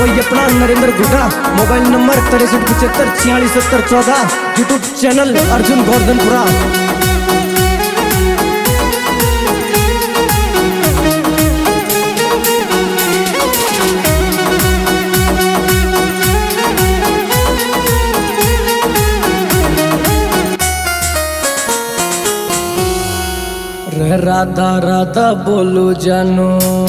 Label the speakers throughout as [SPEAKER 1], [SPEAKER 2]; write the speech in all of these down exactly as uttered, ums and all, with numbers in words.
[SPEAKER 1] वही अपना Narendra घुटा। Mobile number तिरसठ पचहत्तर छियालीस सत्तर चौदह। YouTube channel Arjun Govardhanpura. राधा राधा बोलू जानू,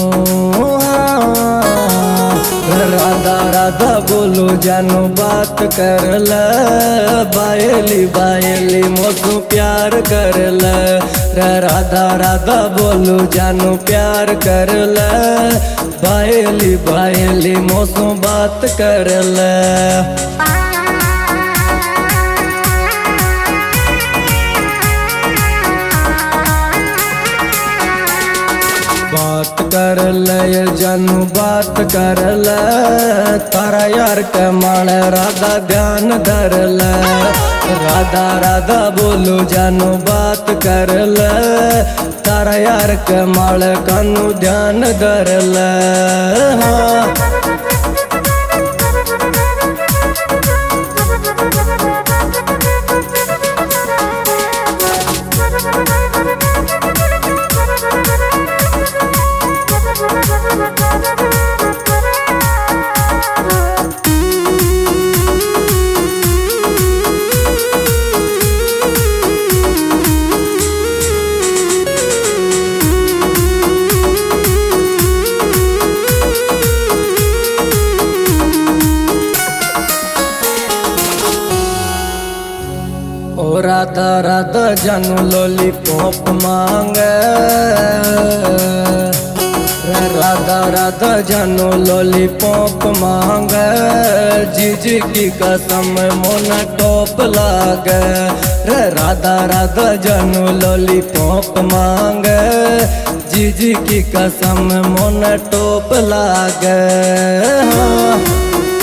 [SPEAKER 1] राधा राधा बोलू जानू, बात कर ल बायली बायली मोसू प्यार कर ल। राधा राधा बोलू जानू, प्यार कर ल बायली बायली मोसू बात कर ल। बात कर ले जानू, बात कर ले, तारा यार के माने राधा ध्यान धर ले। राधा राधा बोलू जानू, बात कर ले, तारा यार के माले कानू ध्यान धर ले। हाँ ओ राधा राधा जानू लॉलीपॉप मांगे। राधा राधा जानू लॉलीपॉप मांगे, जीजी की कसम मोना टॉप लागे। रे राधा राधा जानू लॉलीपॉप मांगे, जीजी की कसम मोना टॉप लागे। हाँ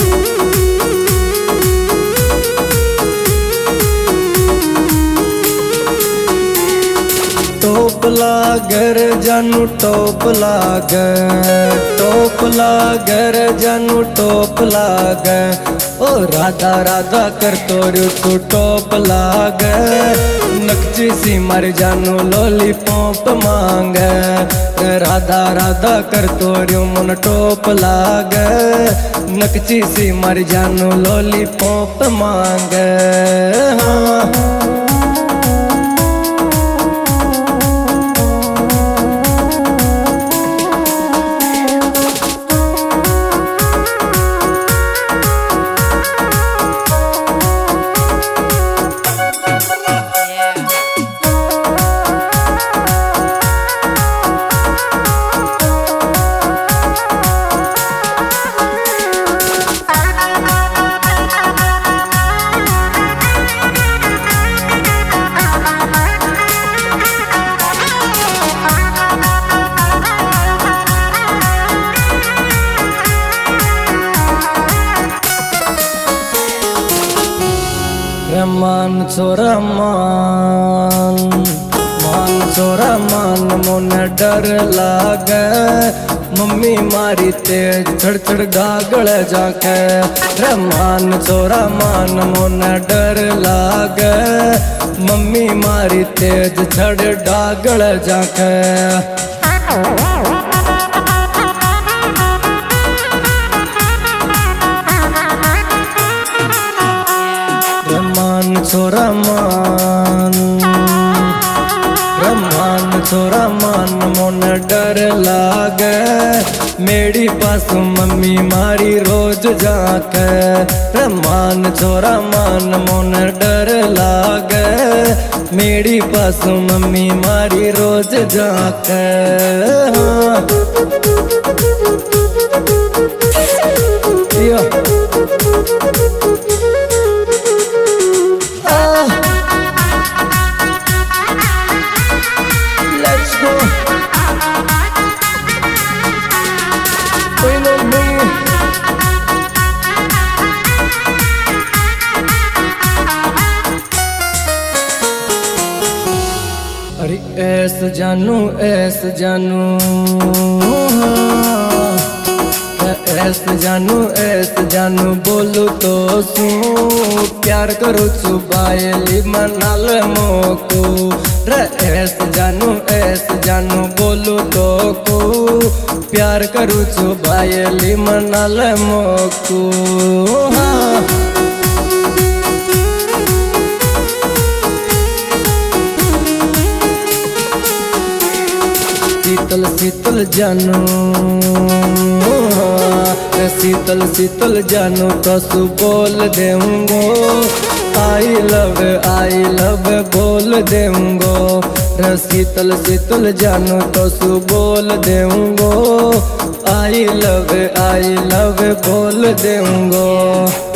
[SPEAKER 1] टोप लागर जानू टोप लागे, टोप लागर जानू टोप लागे। ओ राधा राधा कर तोरू तू टोप लागे, नकची सी मर जानू लॉलीपॉप मांगे। राधा राधा कर तोरू मन टोप लागे, नकची सी मर जानू लॉलीपॉप मांगे। हाँ मान छोरा मान, मान छोरा मान मोने डर लागे। मम्मी मारी तेज छड़ छड़ गागल जाके। रे मान छोरा मान मोने डर लागे, मम्मी मारी तेज छड़ डागल जाके। मान छोरा मान, मान छोरा मान मोन डर लागे। मेरी पास मम्मी मारी रोज जाके। मान छोरा मान मोन डर लागे, मेरी पास मम्मी मारी रोज जाके। Let's go. Wait on me. अरे ऐस जानू ऐस जानू एस जानू एस जानू बोलू तो सू प्यार करू छू बायली मनाल मोकू रे एस जानू एस जानू बोलू तो को प्यार करू छू बायली मनाल मोकू। हाँ शीतल शीतल जानू शीतल शीतल जानू कसु बोल देऊंगो आई लव आई लव बोल देऊंगो रे शीतल शीतल जानू कसु बोल देऊंगो आई लव आई लव बोल देऊंगो।